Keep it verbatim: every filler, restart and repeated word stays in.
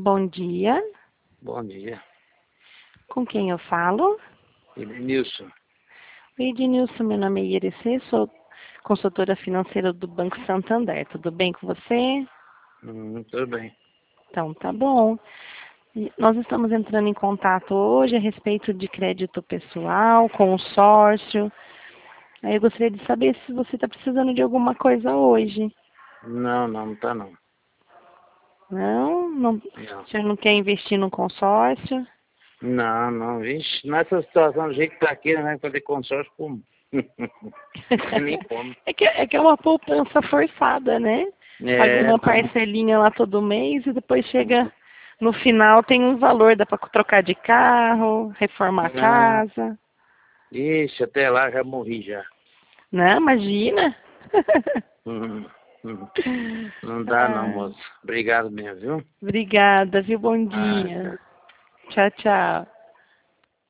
Bom dia. Bom dia. Com quem eu falo? Edenilson. Oi, Ednilson, meu nome é Irecê, sou consultora financeira do Banco Santander. Tudo bem com você? Hum, tudo bem. Então, tá bom. E nós estamos entrando em contato hoje a respeito de crédito pessoal, consórcio. Aí eu gostaria de saber se você está precisando de alguma coisa hoje. Não, não, não tá não. Não? Não, Não, o senhor não quer investir no consórcio? não, não. Vixe, nessa situação, do jeito que tá aqui, não vai fazer consórcio como? Tem nem como. É que, é que é uma poupança forçada, né? Paga É, uma tá. parcelinha lá todo mês e depois chega no final tem um valor, dá para trocar de carro, reformar a Não. casa. Ixi, até lá já morri já. Não, imagina. Hum, hum. Não dá não, Ah, moço. Obrigado mesmo, viu? obrigada, viu? Bom Ah, dia. tá. Tchau, tchau.